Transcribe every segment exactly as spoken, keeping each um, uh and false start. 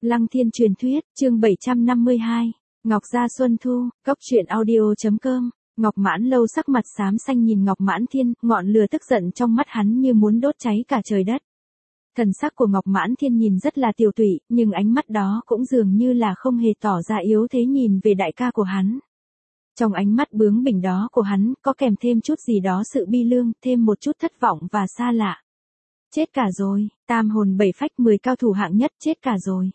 Lăng Thiên truyền thuyết, chương bảy trăm năm mươi hai, Ngọc Gia Xuân Thu, Cốc truyện audio.com. Ngọc Mãn Lâu sắc mặt xám xanh nhìn Ngọc Mãn Thiên, ngọn lửa tức giận trong mắt hắn như muốn đốt cháy cả trời đất. Thần sắc của Ngọc Mãn Thiên nhìn rất là tiều tụy, nhưng ánh mắt đó cũng dường như là không hề tỏ ra yếu thế nhìn về đại ca của hắn. Trong ánh mắt bướng bỉnh đó của hắn, có kèm thêm chút gì đó sự bi lương, thêm một chút thất vọng và xa lạ. Chết cả rồi, tam hồn bảy phách mười cao thủ hạng nhất chết cả rồi.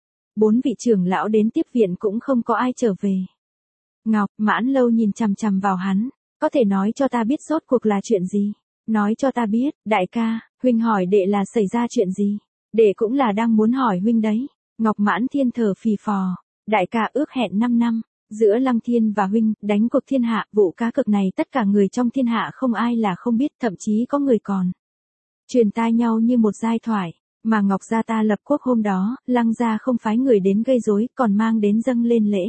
Bốn vị trưởng lão đến tiếp viện cũng không có ai trở về. Ngọc Mãn Lâu nhìn chằm chằm vào hắn, có thể nói cho ta biết rốt cuộc là chuyện gì? Nói cho ta biết, đại ca, huynh hỏi đệ là xảy ra chuyện gì? Đệ cũng là đang muốn hỏi huynh đấy. Ngọc Mãn Thiên thở phì phò, đại ca ước hẹn năm năm, giữa Lăng Thiên và huynh, đánh cuộc thiên hạ, vụ cá cược này tất cả người trong thiên hạ không ai là không biết, thậm chí có người còn truyền tai nhau như một giai thoại. Mà Ngọc Gia ta lập quốc hôm đó, Lăng gia không phái người đến gây rối, còn mang đến dâng lên lễ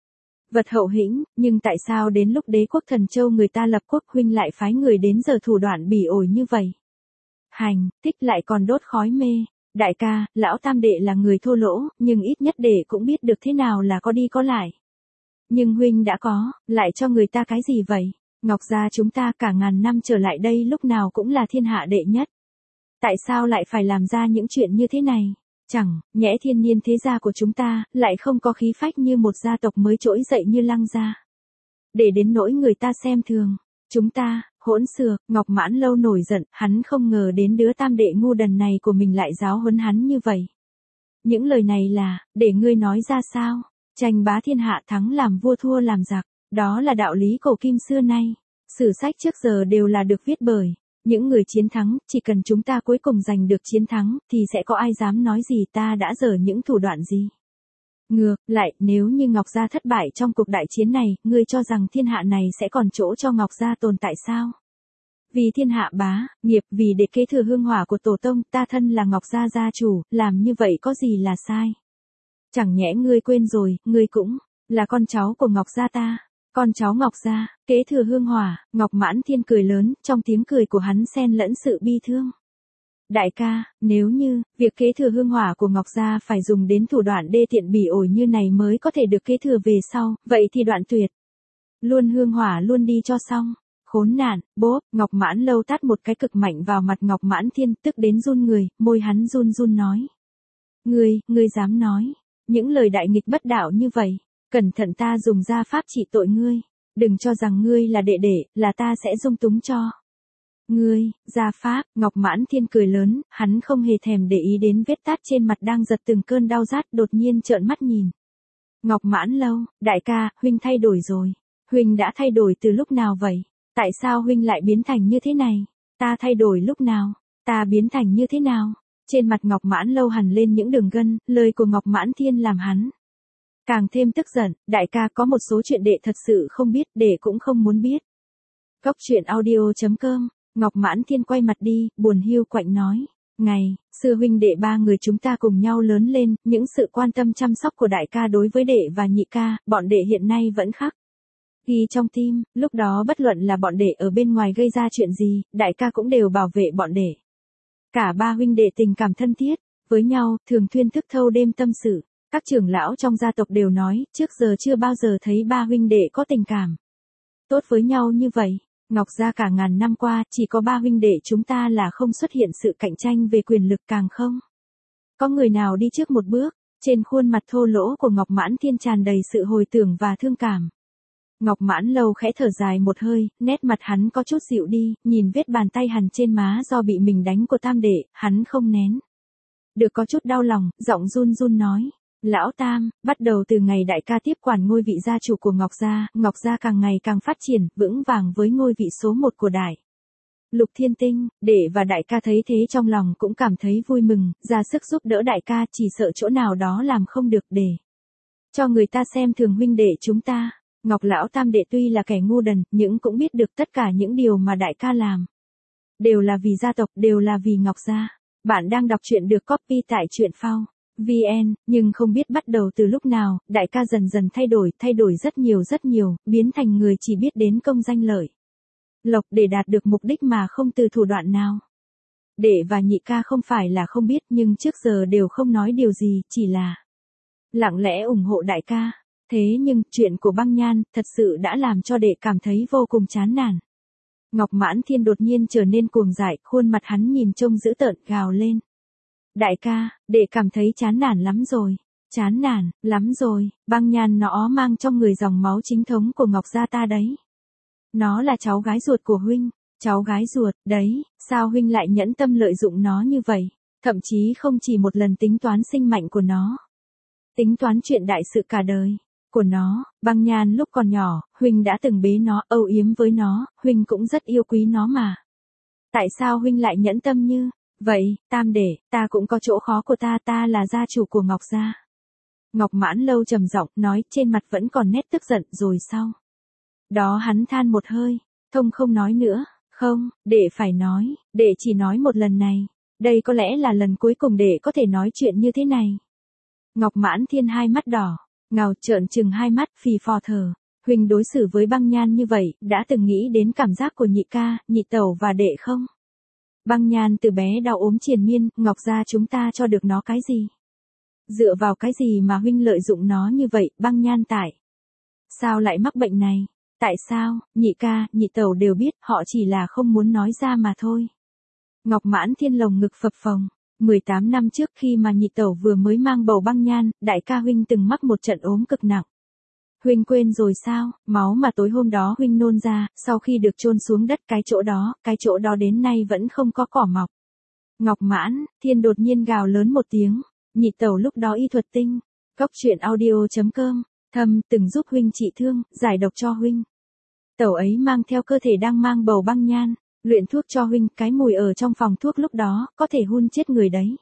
vật hậu hĩnh, nhưng tại sao đến lúc đế quốc Thần Châu người ta lập quốc huynh lại phái người đến giờ thủ đoạn bỉ ổi như vậy? Hành, tích lại còn đốt khói mê. Đại ca, lão tam đệ là người thô lỗ, nhưng ít nhất đệ cũng biết được thế nào là có đi có lại. Nhưng huynh đã có, lại cho người ta cái gì vậy? Ngọc Gia chúng ta cả ngàn năm trở lại đây lúc nào cũng là thiên hạ đệ nhất. Tại sao lại phải làm ra những chuyện như thế này? Chẳng, nhẽ thiên niên thế gia của chúng ta, lại không có khí phách như một gia tộc mới trỗi dậy như Lăng gia. Để đến nỗi người ta xem thường. Chúng ta, hỗn xược, Ngọc Mãn Lâu nổi giận, hắn không ngờ đến đứa tam đệ ngu đần này của mình lại giáo huấn hắn như vậy. Những lời này là, để ngươi nói ra sao? Tranh bá thiên hạ thắng làm vua thua làm giặc, đó là đạo lý cổ kim xưa nay. Sử sách trước giờ đều là được viết bởi những người chiến thắng, chỉ cần chúng ta cuối cùng giành được chiến thắng, thì sẽ có ai dám nói gì ta đã dở những thủ đoạn gì. Ngược lại, nếu như Ngọc Gia thất bại trong cuộc đại chiến này, ngươi cho rằng thiên hạ này sẽ còn chỗ cho Ngọc Gia tồn tại sao? Vì thiên hạ bá, nghiệp, vì để kế thừa hương hỏa của tổ tông, ta thân là Ngọc Gia gia chủ, làm như vậy có gì là sai? Chẳng nhẽ ngươi quên rồi, ngươi cũng là con cháu của Ngọc Gia ta. Con cháu Ngọc Gia, kế thừa hương hỏa. Ngọc Mãn Thiên cười lớn, trong tiếng cười của hắn xen lẫn sự bi thương. Đại ca, nếu như, việc kế thừa hương hỏa của Ngọc Gia phải dùng đến thủ đoạn đê tiện bỉ ổi như này mới có thể được kế thừa về sau, vậy thì đoạn tuyệt. Luôn hương hỏa luôn đi cho xong. Khốn nạn, bốp, Ngọc Mãn Lâu tát một cái cực mạnh vào mặt Ngọc Mãn Thiên, tức đến run người, môi hắn run run nói. Ngươi, ngươi dám nói, những lời đại nghịch bất đạo như vậy. Cẩn thận ta dùng gia pháp trị tội ngươi, đừng cho rằng ngươi là đệ đệ, là ta sẽ dung túng cho. Ngươi, gia pháp, Ngọc Mãn Thiên cười lớn, hắn không hề thèm để ý đến vết tát trên mặt đang giật từng cơn đau rát, đột nhiên trợn mắt nhìn. Ngọc Mãn Lâu, đại ca, huynh thay đổi rồi. Huynh đã thay đổi từ lúc nào vậy? Tại sao huynh lại biến thành như thế này? Ta thay đổi lúc nào? Ta biến thành như thế nào? Trên mặt Ngọc Mãn Lâu hằn lên những đường gân, lời của Ngọc Mãn Thiên làm hắn càng thêm tức giận. Đại ca, có một số chuyện đệ thật sự không biết, đệ cũng không muốn biết. Cốc truyện audio.com. Ngọc Mãn Thiên quay mặt đi, buồn hiu quạnh nói. Ngày xưa huynh đệ ba người chúng ta cùng nhau lớn lên, những sự quan tâm chăm sóc của đại ca đối với đệ và nhị ca, bọn đệ hiện nay vẫn khắc ghi trong tim. Lúc đó bất luận là bọn đệ ở bên ngoài gây ra chuyện gì, đại ca cũng đều bảo vệ bọn đệ. Cả ba huynh đệ tình cảm thân thiết với nhau, thường xuyên thức thâu đêm tâm sự. Các trưởng lão trong gia tộc đều nói, trước giờ chưa bao giờ thấy ba huynh đệ có tình cảm tốt với nhau như vậy. Ngọc Gia cả ngàn năm qua, chỉ có ba huynh đệ chúng ta là không xuất hiện sự cạnh tranh về quyền lực, càng không có người nào đi trước một bước. Trên khuôn mặt thô lỗ của Ngọc Mãn Thiên tràn đầy sự hồi tưởng và thương cảm. Ngọc Mãn Lâu khẽ thở dài một hơi, nét mặt hắn có chút dịu đi, nhìn vết bàn tay hằn trên má do bị mình đánh của tam đệ, hắn không nén được có chút đau lòng, giọng run run nói. Lão Tam, bắt đầu từ ngày đại ca tiếp quản ngôi vị gia chủ của Ngọc Gia, Ngọc Gia càng ngày càng phát triển, vững vàng với ngôi vị số một của đại Lục Thiên Tinh. Đệ và đại ca thấy thế trong lòng cũng cảm thấy vui mừng, ra sức giúp đỡ đại ca, chỉ sợ chỗ nào đó làm không được để cho người ta xem thường huynh đệ chúng ta. Ngọc Lão Tam đệ tuy là kẻ ngu đần, nhưng cũng biết được tất cả những điều mà đại ca làm đều là vì gia tộc, đều là vì Ngọc Gia. Bạn đang đọc truyện được copy tại truyện phao vê en, nhưng không biết bắt đầu từ lúc nào, đại ca dần dần thay đổi, thay đổi rất nhiều rất nhiều, biến thành người chỉ biết đến công danh lợi lộc để đạt được mục đích mà không từ thủ đoạn nào. Đệ và nhị ca không phải là không biết, nhưng trước giờ đều không nói điều gì, chỉ là lặng lẽ ủng hộ đại ca. Thế nhưng, chuyện của Băng Nhan, thật sự đã làm cho đệ cảm thấy vô cùng chán nản. Ngọc Mãn Thiên đột nhiên trở nên cuồng dại, khuôn mặt hắn nhìn trông dữ tợn, gào lên. Đại ca, đệ cảm thấy chán nản lắm rồi. Chán nản, lắm rồi, Băng Nhan nó mang trong người dòng máu chính thống của Ngọc gia ta đấy. Nó là cháu gái ruột của huynh, cháu gái ruột, đấy, sao huynh lại nhẫn tâm lợi dụng nó như vậy, thậm chí không chỉ một lần tính toán sinh mệnh của nó. Tính toán chuyện đại sự cả đời của nó. Băng Nhan lúc còn nhỏ, huynh đã từng bế nó, âu yếm với nó, huynh cũng rất yêu quý nó mà. Tại sao huynh lại nhẫn tâm như vậy? Tam đệ, ta cũng có chỗ khó của ta, ta là gia chủ của Ngọc gia. Ngọc Mãn Lâu trầm giọng nói, trên mặt vẫn còn nét tức giận. Rồi sau đó hắn than một hơi, thông không nói nữa. Không, đệ phải nói, đệ chỉ nói một lần này. Đây có lẽ là lần cuối cùng đệ có thể nói chuyện như thế này. Ngọc Mãn Thiên hai mắt đỏ, ngào trợn trừng hai mắt, phì phò thở. Huynh đối xử với Băng Nhan như vậy, đã từng nghĩ đến cảm giác của nhị ca, nhị tẩu và đệ không? Băng Nhan từ bé đau ốm triền miên, Ngọc gia chúng ta cho được nó cái gì? Dựa vào cái gì mà huynh lợi dụng nó như vậy? Băng Nhan tại sao lại mắc bệnh này? Tại sao? Nhị ca, nhị tẩu đều biết, họ chỉ là không muốn nói ra mà thôi. Ngọc Mãn Thiên lồng ngực phập phồng. mười tám năm trước khi mà nhị tẩu vừa mới mang bầu Băng Nhan, đại ca huynh từng mắc một trận ốm cực nặng. Huynh quên rồi sao? Máu mà tối hôm đó huynh nôn ra, sau khi được chôn xuống đất, cái chỗ đó, cái chỗ đó đến nay vẫn không có cỏ mọc. Ngọc Mãn Thiên đột nhiên gào lớn một tiếng. Nhị tẩu lúc đó y thuật tinh. Góc truyện audio chấm com. Thầm từng giúp huynh trị thương, giải độc cho huynh. Tẩu ấy mang theo cơ thể đang mang bầu Băng Nhan, luyện thuốc cho huynh, cái mùi ở trong phòng thuốc lúc đó, có thể hun chết người đấy.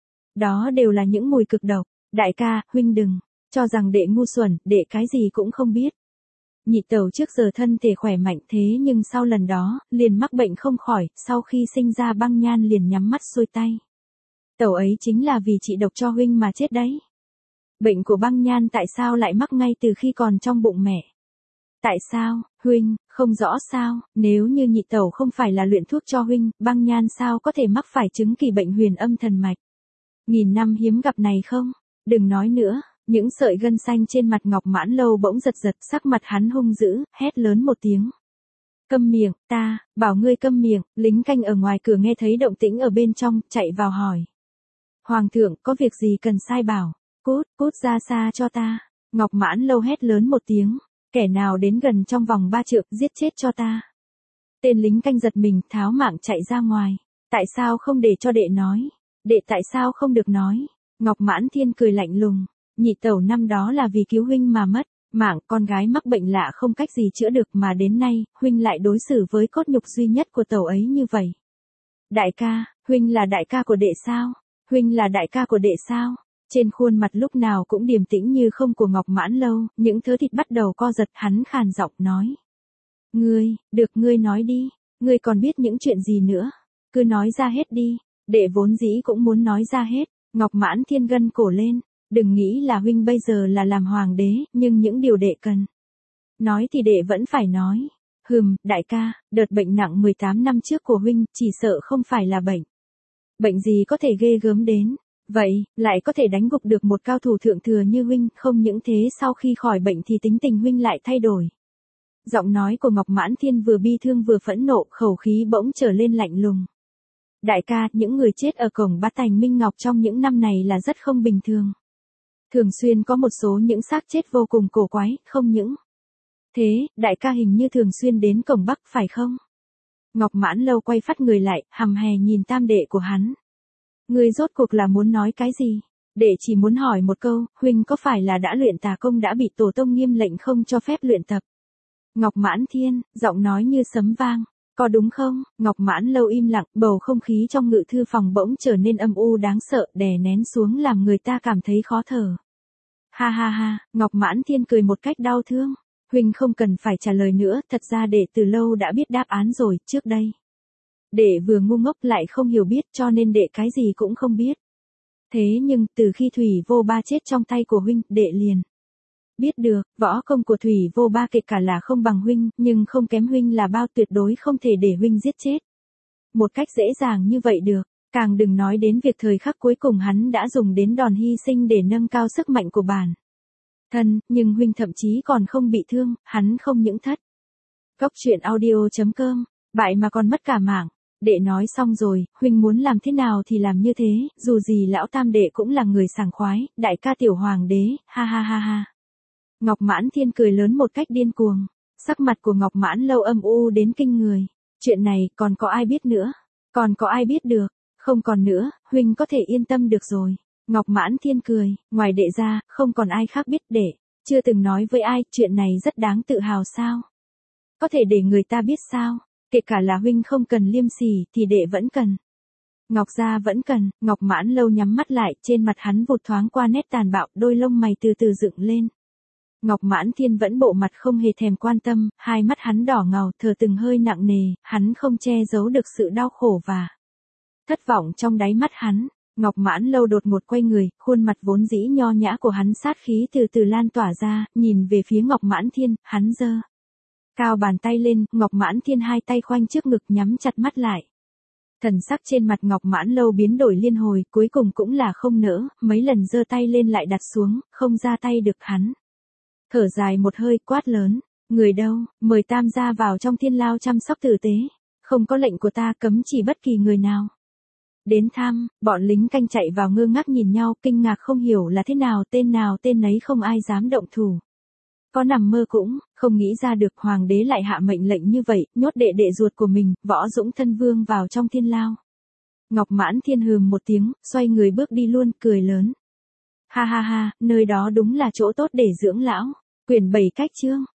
Đó đều là những mùi cực độc. Đại ca, huynh đừng cho rằng đệ ngu xuẩn, đệ cái gì cũng không biết. Nhị tẩu trước giờ thân thể khỏe mạnh, thế nhưng sau lần đó, liền mắc bệnh không khỏi, sau khi sinh ra Băng Nhan liền nhắm mắt xuôi tay. Tẩu ấy chính là vì trị độc cho huynh mà chết đấy. Bệnh của Băng Nhan tại sao lại mắc ngay từ khi còn trong bụng mẹ? Tại sao, huynh, không rõ sao? Nếu như nhị tẩu không phải là luyện thuốc cho huynh, Băng Nhan sao có thể mắc phải chứng kỳ bệnh huyền âm thần mạch? Nghìn năm hiếm gặp này không? Đừng nói nữa. Những sợi gân xanh trên mặt Ngọc Mãn Lâu bỗng giật giật, sắc mặt hắn hung dữ, hét lớn một tiếng. Câm miệng, ta, bảo ngươi câm miệng. Lính canh ở ngoài cửa nghe thấy động tĩnh ở bên trong, chạy vào hỏi. Hoàng thượng, có việc gì cần sai bảo? Cút, cút ra xa cho ta. Ngọc Mãn Lâu hét lớn một tiếng. Kẻ nào đến gần trong vòng ba trượng, giết chết cho ta. Tên lính canh giật mình, tháo mạng chạy ra ngoài. Tại sao không để cho đệ nói? Đệ tại sao không được nói? Ngọc Mãn Thiên cười lạnh lùng. Nhị tẩu năm đó là vì cứu huynh mà mất mạng, con gái mắc bệnh lạ không cách gì chữa được, mà đến nay, huynh lại đối xử với cốt nhục duy nhất của tẩu ấy như vậy. Đại ca, huynh là đại ca của đệ sao? Huynh là đại ca của đệ sao? Trên khuôn mặt lúc nào cũng điềm tĩnh như không của Ngọc Mãn Lâu, những thớ thịt bắt đầu co giật, hắn khàn giọng nói. Ngươi, được ngươi nói đi, ngươi còn biết những chuyện gì nữa? Cứ nói ra hết đi, đệ vốn dĩ cũng muốn nói ra hết. Ngọc Mãn Thiên gân cổ lên. Đừng nghĩ là huynh bây giờ là làm hoàng đế, nhưng những điều đệ cần nói thì đệ vẫn phải nói. Hừm, đại ca, đợt bệnh nặng mười tám năm trước của huynh, chỉ sợ không phải là bệnh. Bệnh gì có thể ghê gớm đến vậy, lại có thể đánh gục được một cao thủ thượng thừa như huynh, không những thế sau khi khỏi bệnh thì tính tình huynh lại thay đổi. Giọng nói của Ngọc Mãn Thiên vừa bi thương vừa phẫn nộ, khẩu khí bỗng trở lên lạnh lùng. Đại ca, những người chết ở cổng Bát Thành Minh Ngọc trong những năm này là rất không bình thường. Thường xuyên có một số những xác chết vô cùng cổ quái, không những thế, đại ca hình như thường xuyên đến cổng Bắc phải không? Ngọc Mãn Lâu quay phát người lại, hầm hè nhìn tam đệ của hắn. Ngươi rốt cuộc là muốn nói cái gì? Đệ chỉ muốn hỏi một câu, huynh có phải là đã luyện tà công đã bị tổ tông nghiêm lệnh không cho phép luyện tập? Ngọc Mãn Thiên, giọng nói như sấm vang. Có đúng không? Ngọc Mãn Lâu im lặng, bầu không khí trong ngự thư phòng bỗng trở nên âm u đáng sợ, đè nén xuống làm người ta cảm thấy khó thở. Ha ha ha, Ngọc Mãn Thiên cười một cách đau thương. Huynh không cần phải trả lời nữa, thật ra đệ từ lâu đã biết đáp án rồi, trước đây. Đệ vừa ngu ngốc lại không hiểu biết cho nên đệ cái gì cũng không biết. Thế nhưng, từ khi Thủy Vô Ba chết trong tay của huynh, đệ liền biết được, võ công của Thủy Vô Ba kể cả là không bằng huynh, nhưng không kém huynh là bao, tuyệt đối không thể để huynh giết chết một cách dễ dàng như vậy được. Càng đừng nói đến việc thời khắc cuối cùng hắn đã dùng đến đòn hy sinh để nâng cao sức mạnh của bản thân, nhưng huynh thậm chí còn không bị thương, hắn không những thất. Góc truyện audio.com, bại mà còn mất cả mạng. Đệ nói xong rồi, huynh muốn làm thế nào thì làm như thế, dù gì lão tam đệ cũng là người sảng khoái, đại ca tiểu hoàng đế, ha ha ha ha. Ngọc Mãn Thiên cười lớn một cách điên cuồng, sắc mặt của Ngọc Mãn Lâu âm u đến kinh người. Chuyện này còn có ai biết nữa, còn có ai biết được, không còn nữa, huynh có thể yên tâm được rồi. Ngọc Mãn Thiên cười, ngoài đệ ra, không còn ai khác biết đệ, chưa từng nói với ai, chuyện này rất đáng tự hào sao? Có thể để người ta biết sao? Kể cả là huynh không cần liêm sỉ thì đệ vẫn cần. Ngọc gia vẫn cần. Ngọc Mãn Lâu nhắm mắt lại, trên mặt hắn vụt thoáng qua nét tàn bạo, đôi lông mày từ từ dựng lên. Ngọc Mãn Thiên vẫn bộ mặt không hề thèm quan tâm, hai mắt hắn đỏ ngầu, thở từng hơi nặng nề, hắn không che giấu được sự đau khổ và thất vọng trong đáy mắt hắn. Ngọc Mãn Lâu đột ngột quay người, khuôn mặt vốn dĩ nho nhã của hắn sát khí từ từ lan tỏa ra, nhìn về phía Ngọc Mãn Thiên, hắn giơ cao bàn tay lên, Ngọc Mãn Thiên hai tay khoanh trước ngực nhắm chặt mắt lại. Thần sắc trên mặt Ngọc Mãn Lâu biến đổi liên hồi, cuối cùng cũng là không nỡ, mấy lần giơ tay lên lại đặt xuống, không ra tay được hắn. Thở dài một hơi, quát lớn, người đâu, mời tam gia vào trong thiên lao chăm sóc tử tế, không có lệnh của ta cấm chỉ bất kỳ người nào đến thăm. Bọn lính canh chạy vào ngơ ngác nhìn nhau, kinh ngạc không hiểu là thế nào, tên nào tên nấy không ai dám động thủ. Có nằm mơ cũng không nghĩ ra được hoàng đế lại hạ mệnh lệnh như vậy, nhốt đệ đệ ruột của mình, Võ Dũng thân vương vào trong thiên lao. Ngọc Mãn Thiên hừm một tiếng, xoay người bước đi luôn, cười lớn. Ha ha ha, nơi đó đúng là chỗ tốt để dưỡng lão. Quyển bảy cách chương